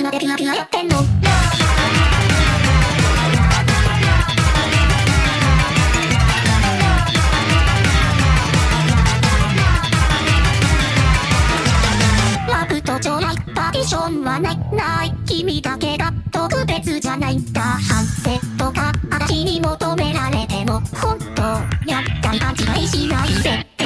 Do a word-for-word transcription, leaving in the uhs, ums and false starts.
までピヤピヤやってんの。ラブと将来パーティションはないない君だけが特別じゃないんだ。反省とか私に求められても本当やったり勘違いしないで。